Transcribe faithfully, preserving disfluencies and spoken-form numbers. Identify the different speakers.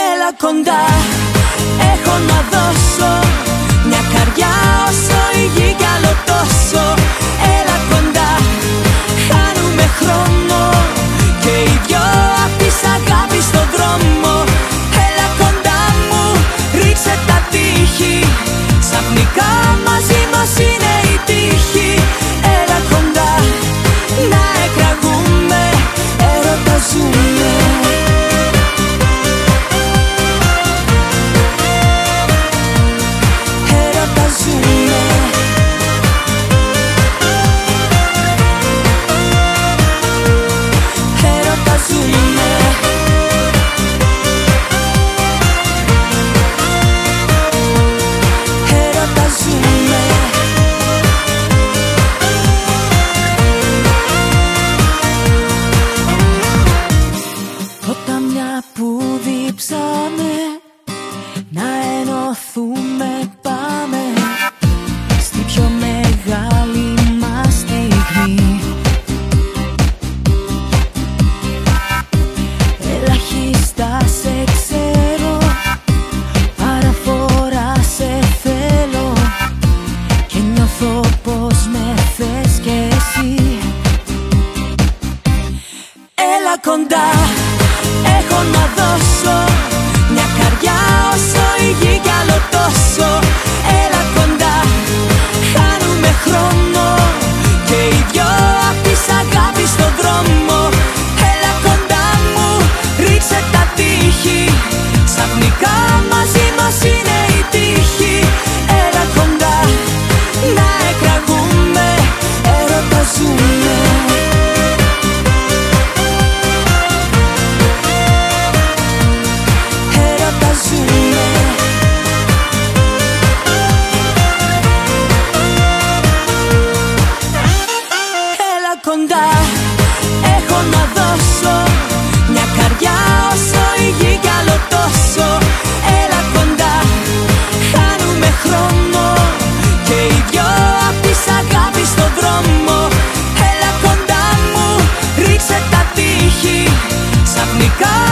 Speaker 1: Έλα κοντά, έχω να δώσω μια καρδιά όσο η γη κι άλλο τόσο. Έλα κοντά, χάνουμε χρόνο και οι δυο απ' της αγάπης στον δρόμο. Έλα κοντά μου, ρίξε τα τείχη, ξαφνικά μαζί μας είναι η τύχη. Έλα κοντά, να εκραγούμε, έρωτα ζούμε. Έρωτα ζούμε. Έρωτα ζούμε. Έρωτα ζούμε. Όταν μια που δίψαμε να ενωθούμε πάμε στη πιο μεγάλη μας στιγμή. Ελάχιστα σε ξέρω, παραφορά σε θέλω και νιώθω πως με θες κι εσύ. Έλα κοντά, έχω να δώσω μια καρδιά όσο η γη κι άλλο τόσο. Έλα κοντά, χάνουμε χρόνο και οι δυο απ' της αγάπης στον δρόμο. Έλα κοντά μου, ρίξε τα τείχη, ξαφνικά μαζί μας είναι η τύχη. Έλα κοντά, να εκραγούμε, έρωτα ζούμε. Έρωτα ζούμε. Έλα κοντά, έχω να δώσω μια καρδιά όσο η γη κι άλλο τόσο. Έλα κοντά, χάνουμε χρόνο και οι δυο απ' της αγάπης στον δρόμο. Έλα κοντά μου, ρίξε τα τείχη, ξαφνικά